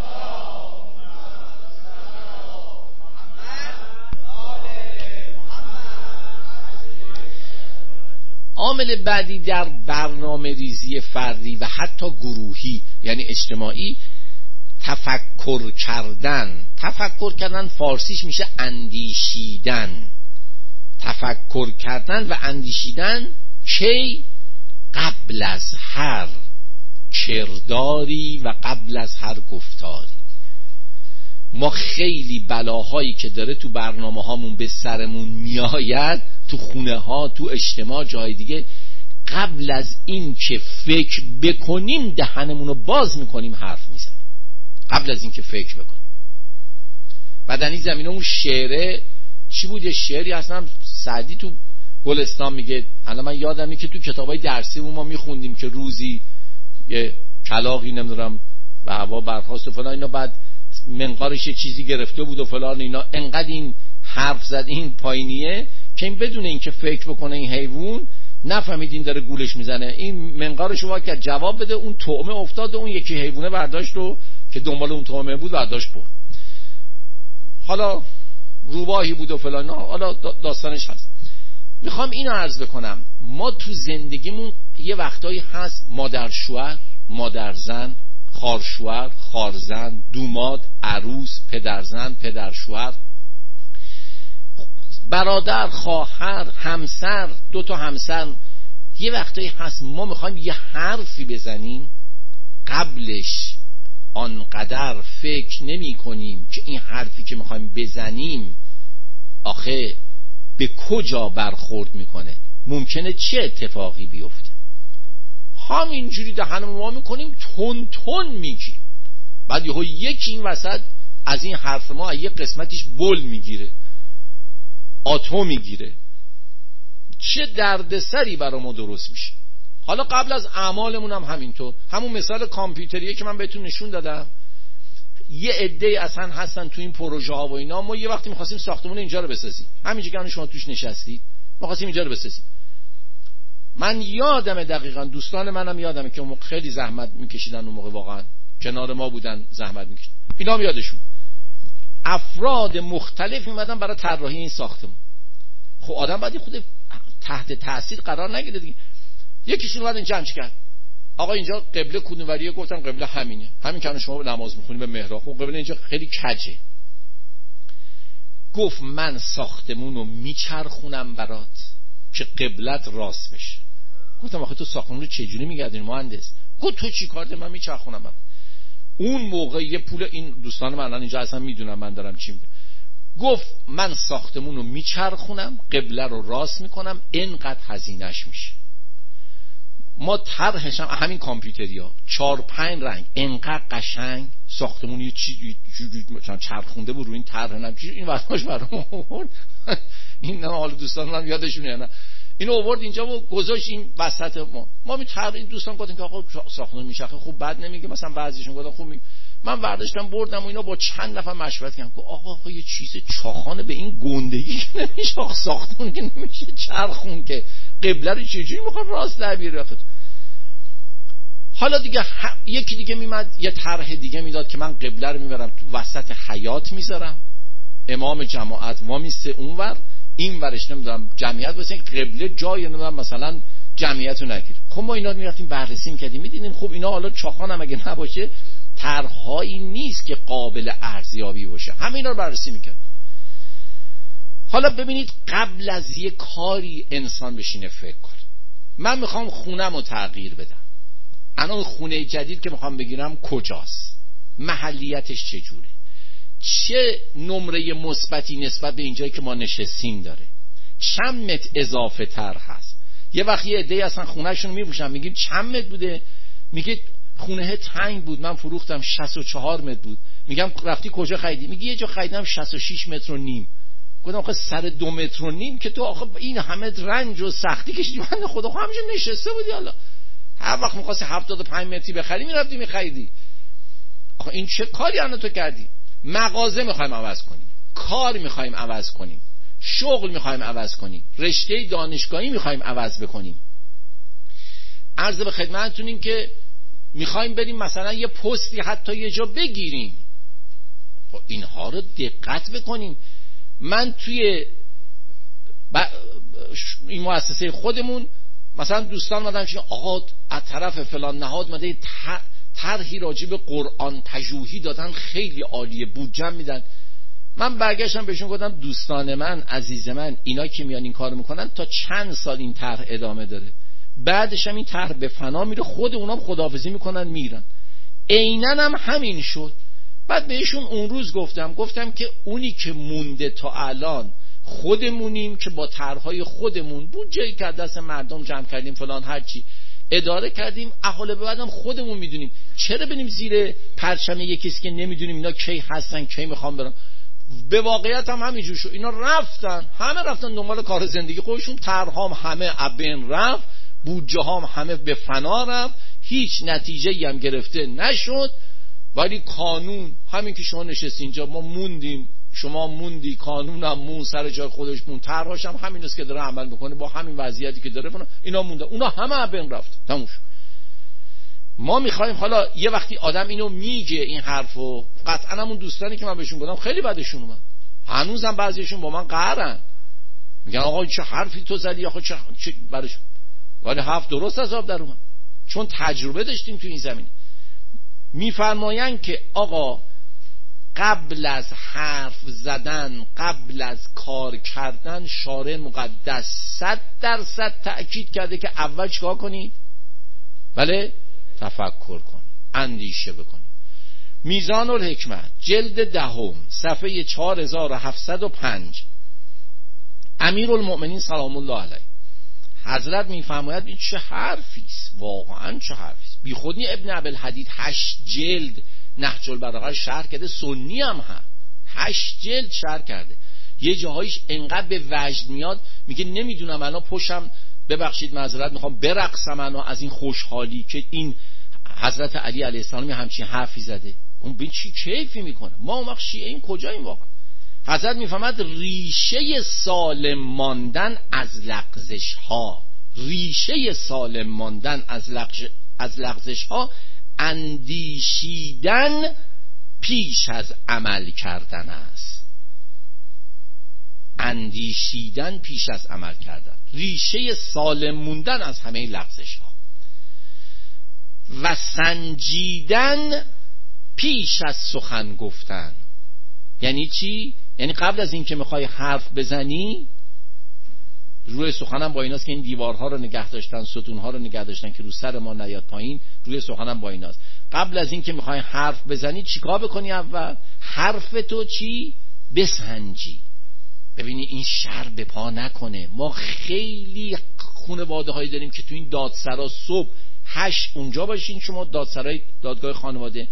عامل بعدی در برنامه ریزی فردی و حتی گروهی یعنی اجتماعی، تفکر کردن. تفکر کردن فارسیش میشه اندیشیدن. تفکر کردن و اندیشیدن کی؟ قبل از هر کرداری و قبل از هر گفتاری. ما خیلی بلاهایی که داره تو برنامه هامون به سرمون میآید، تو خونه ها، تو اجتماع، جای دیگه، قبل از این که فکر بکنیم دهنمون رو باز میکنیم حرف میزنیم، قبل از این که فکر بکنیم. و در این زمینه اون شعره چی بود؟ یه شعری اصلا سعدی تو گلستان میگه، الان من یادمه که تو کتابای درسی ما میخوندیم که روزی یه کلاغی نمیدونم به هوا برخاست و فلان اینا، بعد منقارش یه چیزی گرفته بود و فلان اینا، انقدر این حرف زد این پایینیه که این بدون این که فکر بکنه این حیوان نفهمید این داره گولش میزنه، این منقارشو وا کرد جواب بده، اون طعمه افتاد و اون یکی حیوانه برداشت رو که دنبال اون طعمه بود برداشت برد. حالا روباهی بود و فلان، حالا داستانش هست. میخوام اینو عرض بکنم، ما تو زندگیمون یه وقتایی هست مادر شوهر، مادر زن، خارشوهر، خارزن، دوماد، عروس، پدرزن، پدرشوهر، برادر، خواهر، همسر، دوتا همسر، یه وقتایی هست ما میخوایم یه حرفی بزنیم، قبلش آنقدر فکر نمی کنیم که این حرفی که میخوایم بزنیم آخه به کجا برخورد میکنه، ممکنه چه اتفاقی بیفته. همینجوری دهنمون وا میکنیم، تون تون میگیم، بعد یکی این وسط از این حرف ما یه قسمتیش بل میگیره، آتو میگیره، چه دردسری برای ما درست میشه. حالا قبل از اعمالمون هم همینطور. همون مثال کامپیوتریه که من بهتون نشون دادم، یه عده اصلا هستن تو این پروژه ها و اینا. ما یه وقتی می‌خواستیم ساختمون اینجا رو بسازیم، همینجا که شما توش نشستید، ما خواستیم اینجا رو بسازیم. من یادمه دقیقاً، دوستان منم یادمه که اون خیلی زحمت میکشیدن، اون موقع واقعا کنار ما بودن، زحمت میکشیدن. اینا هم یادشون افراد مختلف میمدن برای طراحی این ساختمون. خب آدم باید خود تحت تاثیر قرار نگیره دیگه. یکیشون اومد اینجا جمع کرد، آقا اینجا قبله کدوموریه؟ گفتم قبله همینه، همین که شما نماز میخونی به محراب. خب قبله اینجا خیلی کجه. گفت من ساختمون رو میچرخونم برات که قبلت راست بشه. گفتم آخه تو ساختمون رو چجوری میگردین مهندس؟ گفت تو چی کار داری؟ من میچرخونم برات. اون موقع یه پول، این دوستان من الان اینجا اصلا میدونم من دارم چی میگم. گفت من ساختمون رو میچرخونم، قبله رو راست میکنم، اینقدر هزینهش میشه. ما طرحش هم همین کامپیوتریا 4-5 رنگ اینقدر قشنگ ساختمون یه چیزی چرخونده بود رو این طرح، نه این واسش برام آورد. این نه حالا دوستان من یادشونه نه، اینو آورد اینجا و گذاشت این وسط ما می طرح. این دوستان گفتن که آقا ساختمون میچرخه، خوب بد نمیگه، مثلا بعضیشون گفتن خوب میگه. من برداشتم بردم و اینا با چند نفر مشورت کردم که آقا یه چیز چاخانه به این گندگی که نمیشه، آقا ساختمون که نمیشه چرخون که، قبله رو چجوری میخواد راست در بیاره؟ حالا دیگه یکی دیگه میمد یه طرح دیگه میداد که من قبله رو میبرم تو وسط حیاط میذارم، امام جماعت وامیسته اونور، این ورش نمیدونم جمعیت واسه قبله جای نمیدونم مثلا جمعیت رو نگیر. خب ما اینا رو میرفتیم بررسی میکردیم، میدیدیم خب اینا حالا چاخان هم اگه نباشه طرحهایی نیست که قابل ارزیابی باشه، همه اینا رو بررسی میکرد. حالا ببینید قبل از یه کاری انسان بشینه فکر کنه. من میخوام خونم رو تغییر بدم، الان خونه جدید که میخوام بگیرم کجاست، محلیتش چجوره، چه نمره مثبتی نسبت به اینجایی که ما نشستیم داره، چند متر اضافه تر هست. یه وقت یه عده‌ای اصلا خونه‌شون میفروشن، میگیم چند متر بوده، میگه خونه تنگ بود من فروختم 64 متر بود. میگم رفتی کجا خریدی؟ میگه یه جا خریدم 66 متر و نیم. گفتم آخه سر 2 متر و نیم که تو آخه این همه رنج و سختی کشیدی، من خدا همینجا نشسته بودی، حالا هر وقت می‌خواستی 75 متری بخری می‌رفتی می‌خریدی. آخه این چه کاری الان تو کردی؟ مغازه می‌خوایم عوض کنیم، کار میخوایم عوض کنیم، شغل میخوایم عوض کنیم، رشته دانشگاهی میخوایم عوض بکنیم، عرض به خدمتتون این که میخوایم بریم مثلا یه پستی حتی یه جا بگیریم، خب اینها رو دقت بکنیم. من توی این مؤسسه خودمون مثلا دوستان مدام چون آقا از طرف فلان نهاد مده طرحی راجع به قرآن پژوهی دادن خیلی عالیه، بودجه میدن. من برگشتم بهشون گفتم دوستان من، عزیز من، اینا که میان این کارو میکنن تا چند سال این طرح ادامه داره، بعدش هم این طرح به فنا میره، خود اونام خداحافظی میکنن میرن. عیناً هم همین شد. بعد بهشون اون روز گفتم که اونی که مونده تا الان خودمونیم که با طرحهای خودمون بودجه‌ای که دست مردم جمع کردیم فلان هرچی اداره کردیم، احاله به بعدم خودمون میدونیم، چرا بریم زیر پرچم یکیست که نمیدونیم اینا کی هستن کی میخوام برن. به واقعیت هم همینجور شد، اینا همه رفتن دنبال کار زندگی خودشون، طرحام همه ابن رفت، بودجه هم همه به فنا رفت، هیچ نتیجه‌ای هم گرفته نشد. ولی قانون همین که شما نشستی اینجا، ما موندیم، شما موندی، قانون هم مون سر جای خودش مون، طرحش هم همین است که داره عمل میکنه با همین وضعیتی که داره، اینا مونده، اونا همه ابن رفت، تموم شد. ما میخوایم حالا یه وقتی آدم اینو میگه این حرفو، قطعا همون دوستانی که من بهشون گفتم خیلی بدشون اومد، هنوزم بعضیشون با من قهرن، میگن آقا چه حرفی تو زدی، آخه چه برش. ولی حرف درست از آب در اومد، چون تجربه داشتیم تو این زمینه. میفرمایند که آقا قبل از حرف زدن، قبل از کار کردن، شارع مقدس 100% تأکید کرده که اول چیکار کنید؟ بله، تفکر کنید، اندیشه بکنید. میزان الحکمت جلد 10 صفحه 4705 امیرالمؤمنین سلام الله علیه حضرت میفرماید این چه حرفیست، واقعا چه حرفیست. بی خودی ابن ابوالحدید 8 جلد نهج البلاغه شرح کرده، سنی هم 8 جلد شرح کرده. یه جاهایش انقدر به وجد میاد میگه نمیدونم الان پشم، ببخشید معذرت میخوام، برقصم الان از این خوشحالی که این حضرت علی علیه السلام همچین حرفی زده. اون به چی کیفی میکنه؟ ما اون وقت شیعه این کجاییم واقعا؟ حضرت میفهمد ریشه سالم ماندن از لغزش ها، ریشه سالم ماندن از لغزش ها اندیشیدن پیش از عمل کردن است. اندیشیدن پیش از عمل کردن، ریشه سالم موندن از همه لغزش ها. و سنجیدن پیش از سخن گفتن. یعنی چی؟ یعنی قبل از این که میخوای حرف بزنی، روی سخنم با ایناست که این دیوارها رو نگه داشتن، ستونها رو نگه داشتن که رو سر ما نیاد پایین، روی سخنم با ایناست. قبل از این که میخوای حرف بزنی چیکار بکنی؟ اول حرف تو چی؟ بسنجی، ببینی این شر به پا نکنه. ما خیلی خانواده هایی داریم که تو این دادسرا صبح 8 اونجا باشین، شما دادسرای دادگاه خانواده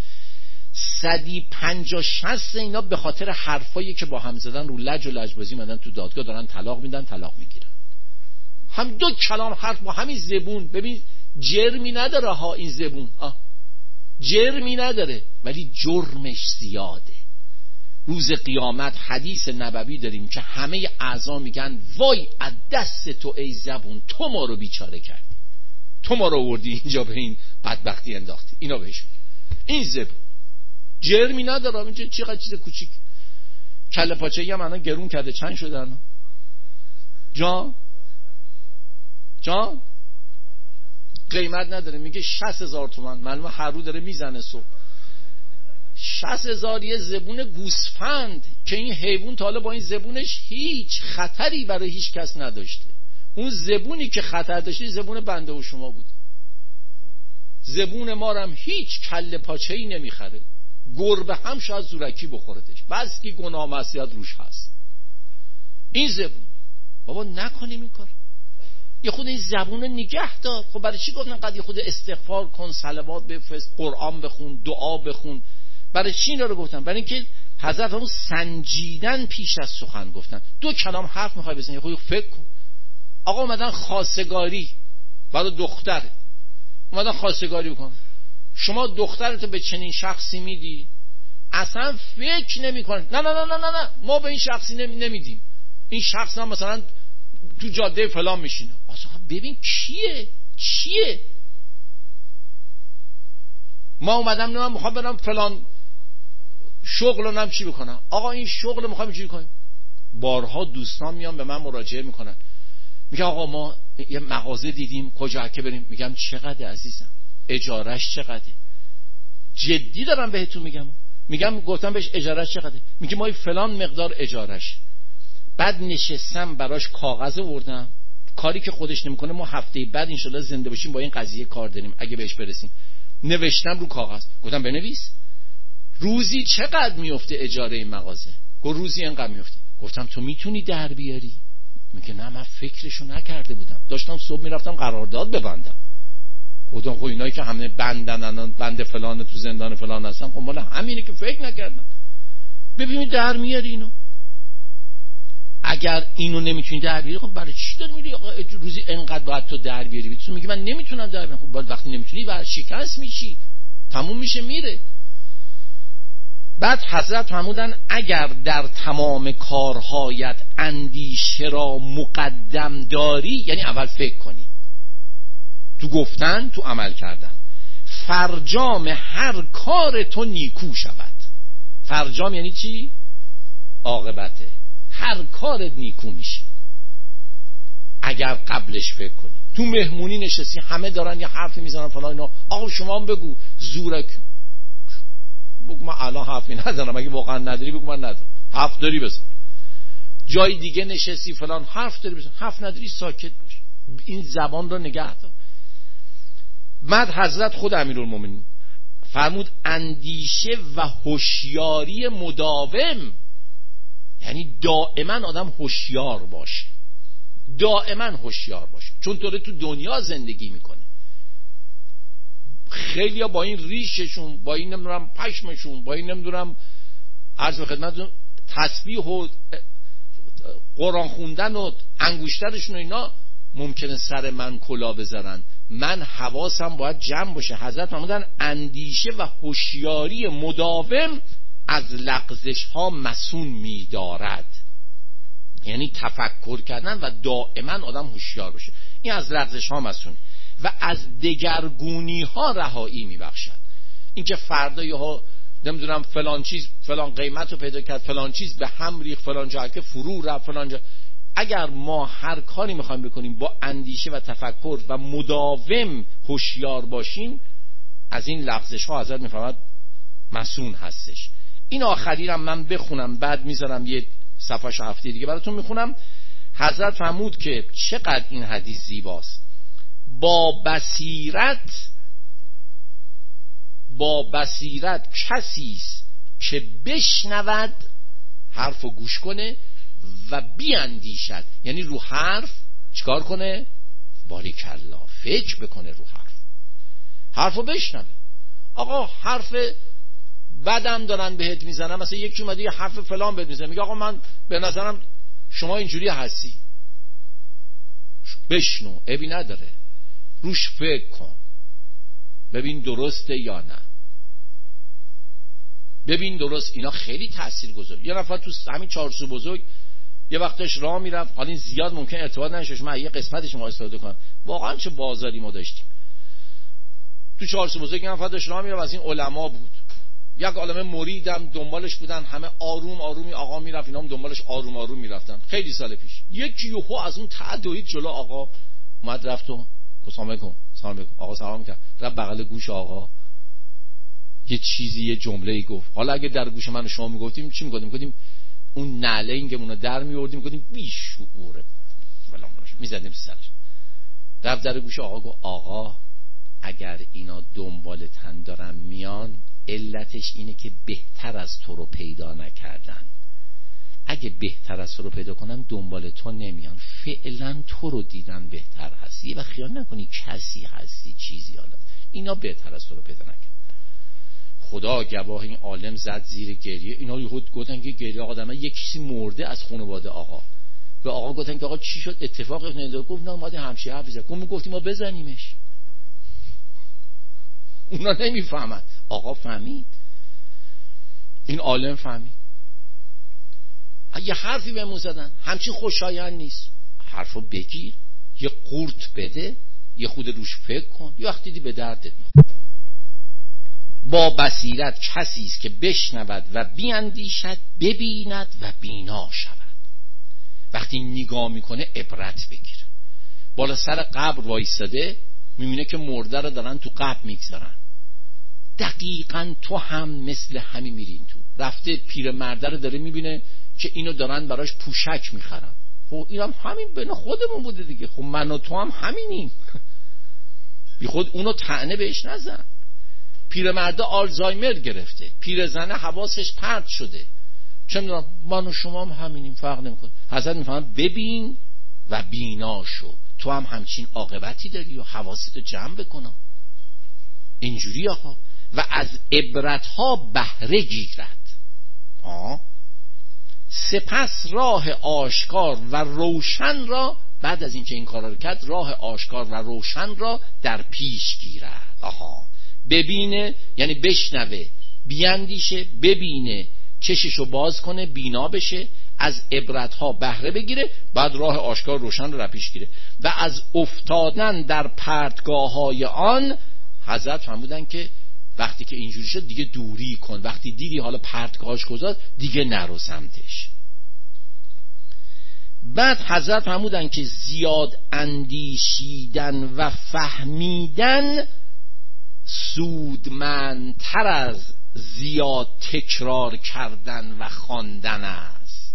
150-60 اینا به خاطر حرفایی که با هم زدن رو لج و لجبازی مدن تو دادگاه دارن طلاق میدن، طلاق میگیرن. هم 2 کلام حرف با همین زبون. ببین جرمی نداره ها این زبون، جرمی نداره ولی جرمش زیاده. روز قیامت حدیث نبوی داریم که همه اعضا میگن وای از دست تو ای زبون، تو ما رو بیچاره کردی، تو ما رو آوردی اینجا به این بدبختی انداختی. اینا بهش این زبون جرمی نداره. اینجا چقدر چیز کوچیک، کله پاچه‌ای هم الان گرون کرده. چند شده الان؟ جان قیمت نداره، میگه 60,000 تومان. معلومه هر رو داره میزنه صبح. 60,000 یه زبون گوسفند که این حیوان تا حالا با این زبونش هیچ خطری برای هیچ کس نداشته. اون زبونی که خطر داشته زبون بنده و شما بود. زبون ما هم هیچ کله پاچه‌ای نمیخره. گربه هم شاید زورکی بخوردش، بس که گناه معصیت روش هست. این زبون بابا نکنیم این کار. یه خود این زبون نگه دار. خب برای چی گفتن قد یه خود استغفار کن، صلوات بفرست، قرآن بخون، دعا بخون؟ برای چی اینا رو گفتن؟ برای اینکه حضرت همون سنجیدن پیش از سخن گفتن. 2 کلام حرف میخوای بزنی خود فکر کن. آقا اومدن خواستگاری برای دختر، اومدن خواستگاری بکن. شما دخترتو به چنین شخصی میدی؟ اصلا فکر نمیکنن نه نه نه نه نه ما به این شخصی نمیدیم، این شخص هم مثلا تو جاده فلان میشینه. اصلا ببین چیه ما اومدم نه میخوام برم فلان شغل رو چی بکنم، آقا این شغل رو میخوام چی کنیم. بارها دوستان میان به من مراجعه میکنن، میگه آقا ما یه مغازه دیدیم کجا که بریم. میگم چقدر عزیزم، اجارش چقدره؟ جدی دارم بهتون میگم گفتم بهش اجارش چقدره؟ میگه ما فلان مقدار اجارش. بعد نشستم براش کاغذ آوردم، کاری که خودش نمیکنه ما هفته بعد انشالله زنده باشیم با این قضیه کار داریم اگه بهش برسیم. نوشتم رو کاغذ، گفتم بنویس روزی چقدر میفته اجاره این مغازه. گفت روزی اینقدر میفته. گفتم تو میتونی در بیاری؟ میگه نه من فکرشو نکرده بودم، داشتم صبح میرفتم قرارداد ببندم. گفتم خب اینایی که همه بندن بند فلان تو زندان فلان هستن، خب مال همینه که فکر نکردن. ببین در میاری اینو. اگر اینو نمیتونی در بیاری، خب برای چی داری میری روزی اینقدر باید تو در بیاری؟ تو میگی من نمیتونم در بیارم. خب وقتی نمیتونی بعد شکست میشی، تموم میشه میره. بعد حضرت فرمودن اگر در تمام کارهایت اندیشه را مقدم داری، یعنی اول فکر کنی، تو گفتن تو عمل کردن، فرجام هر کار تو نیکو شود. فرجام یعنی چی؟ عاقبته، هر کارت نیکو میشه اگر قبلش فکر کنی. تو مهمونی نشستی همه دارن یه حرفی میزنن فلان اینا، آقا شما هم بگو زورک، بگو من الان حرفی ندارم، اگه واقعا نداری بگو من ندارم، حرف داری بزن. جای دیگه نشستی فلان حرف داری بزن، حرف نداری ساکت باش، این زبان رو نگه دار. بعد حضرت خود امیرالمومنین فرمود اندیشه و هوشیاری مداوم، یعنی دائما آدم هوشیار باشه، دائما هوشیار باشه، چون داره تو دنیا زندگی میکنه. خیلیا با این ریششون، با این نمیدونم پشمشون، با این نمیدونم عرض به خدمتتون تسبیح و قرآن خوندن و انگشترشون و اینا ممکنه سر من کلا بذارن، من حواسم باید جمع باشه. حضرت فرمودن اندیشه و هوشیاری مداوم از لغزش ها مسون می‌دارد، یعنی تفکر کردن و دائما آدم هوشیار باشه، این از لغزش ها مسون و از دگرگونی ها رهایی میبخشد. این که فردا یهو نمیدونم فلان چیز فلان قیمت رو پیدا کرد، فلان چیز به هم ریخت، فلان جا که فرو رفت، فلان جا. اگر ما هر کاری میخوایم بکنیم با اندیشه و تفکر و مداوم هوشیار باشیم، از این لغزش ها حضرت میفرماد مسون هستش. این آخری رو من بخونم بعد میذارم یه صفحه هفته دیگه براتون میخونم. حضرت فرمود که چقدر این حدیث زیباست. با بصیرت کسیست که بشنود، حرفو گوش کنه و بیاندیشد، یعنی رو حرف چیکار کنه؟ باریکلا، فکر بکنه رو حرفو بشنوه. آقا حرف بدم دارن بهت میزنن، مثلا یکی اومده یه حرف فلان بهت میزنه، میگه آقا من به نظرم شما اینجوری هستی، بشنو، عیبی نداره، روش فکر کن، ببین درسته یا نه، ببین درست. اینا خیلی تأثیر گذاره. یه نفر تو همین چارسو بزرگ یه وقتش راه میرفت، حالا این زیاد ممکن ارتباط نشه، من یه قسمتش ما استفاده کنم، واقعا چه بازاری ما داشتیم تو چارسو بزرگ. یه نفر داشت راه میرفت، از این علما بود، یک عالمه مریدم دنبالش بودن، همه آروم آرومی آقا میرفت، اینا هم دنبالش آروم آروم میرفتن. خیلی سال پیش یکی یهو از اون تعدوید جلو آقا اومد، رفت و سلام علیکم، سلام علیکم، آقا سلام کرد، رفت بغل گوش آقا یه چیزی، یه جمله‌ای گفت. حالا اگه در گوش من و شما میگفتیم چی میگفتیم؟ میگفتیم اون نعلینگمون رو در میوردیم، میگفتیم بی شعوره فلان، میزدیم سرش. رفت در گوش آقا گفت آقا اگر اینا دنبال تن دارن میان، علتش اینه که بهتر از تو رو پیدا نکردن. اگه بهتر از تو رو پیدا کنن دنبال تو نمیان، فعلا تو رو دیدن بهتر هستی و خیال نکنی کسی هستی چیزی. حالا اینا بهتر از تو رو پیدا نکردن. خدا گواه این عالم زد زیر گریه. اینا یهود گفتن که گریه آقا دم یک کسی مرده از خانواده آقا. به آقا گفتن که آقا چی شد؟ اتفاق افتاد. گفت نه اومده همشیره حرف زد. گفتیم ما بزنیمش. اونا نمیفهمن. آقا فهمید. این عالم فهمید. یه حرفی بهمون زدن همچین خوشایند نیست، حرفو بگیر، یه قورت بده، یه خود روش فکر کن، یه وقتی دی به دردت میخوره. با بصیرت کسی است که بشنود و بیاندیشد، ببیند و بینا شود. وقتی نگاه میکنه عبرت بگیره. بالا سر قبر وایساده میبینه که مرده رو دارن تو قبر میگذارن. دقیقاً تو هم مثل همین میرین تو. رفته پیرمرده رو داره میبینه که اینو دارن براش پوشک میخرن. خب اینم همین بین خودمون بوده دیگه. خب من و تو هم همینیم. بی خود اونو طعنه بهش نزن. پیرمرده آلزایمر گرفته، پیرزنه حواسش پرت شده. چه میدونم من و شما هم همینیم، فرق نمیکنه. حضرت میفهمن ببین و بینا شو، تو هم همچین عاقبتی داری و حواستو جمع بکن. اینجوری آقا. و از عبرتها بهره گیرد. سپس راه آشکار و روشن را، بعد از اینکه این کارا رو کرد، راه آشکار و روشن را در پیش گیرد. ببینه یعنی بشنوه، بیاندیشه، ببینه، چششو باز کنه، بینا بشه، از عبرتها بهره بگیره، بعد راه آشکار روشن رو در پیش گیره. و از افتادن در پرتگاه‌های آن، حضرت فرمودن که وقتی که اینجوری شد دیگه دوری کن، وقتی دیدی حالا پرتگاهش گذاشت دیگه نرو سمتش. بعد حضرت فرمودن که زیاد اندیشیدن و فهمیدن سودمندتر از زیاد تکرار کردن و خواندن است.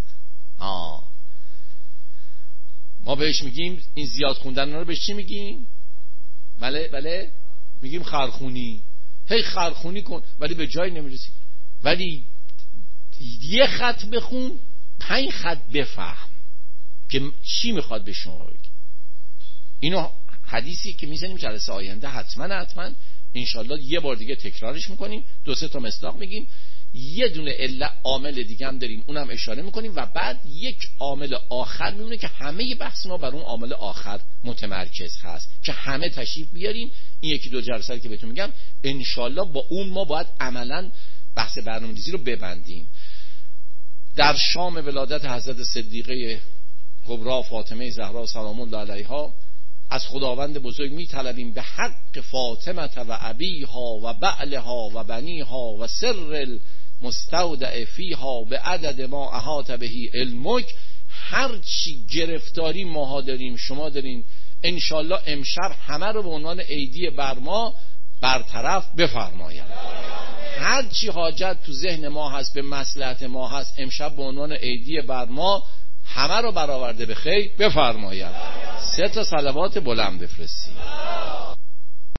ما بهش میگیم این زیاد خوندن رو بهش چی میگیم؟ بله میگیم خرخونی. هی خرخونی کن ولی به جای نمیرسی. ولی یه خط بخون 5 خط بفهم که چی میخواد به شما بگه. اینو حدیثی که میزنیم جلسه آینده حتما انشالله یه بار دیگه تکرارش میکنیم، 2-3 تا مصداق میگیم، یه دونه عامل دیگه هم داریم اونم اشاره میکنیم و بعد یک عامل آخر میمونه که همه بحث ما بر اون عامل آخر متمرکز هست که همه تشریف بیارین. این 1-2 جلسه که بهتون میگم انشالله با اون ما باید عملا بحث برنامه‌ریزی رو ببندیم. در شام ولادت حضرت صدیقه کبری فاطمه زهرا سلام الله علیها از خداوند بزرگ میطلبیم به حق فاطمه و ابیها و بعلها و بنیها و سر المستودع فیها به عدد ما احاط بهی علمک. هر چی گرفتاری ماها داریم شما دارین، انشالله امشب همه رو به عنوان عیدی بر ما برطرف بفرماید. هر چی حاجت تو ذهن ما هست به مصلحت ما هست امشب به عنوان عیدی بر ما همه رو برآورده به خیر بفرماید. 3 تا صلوات بلند بفرستید.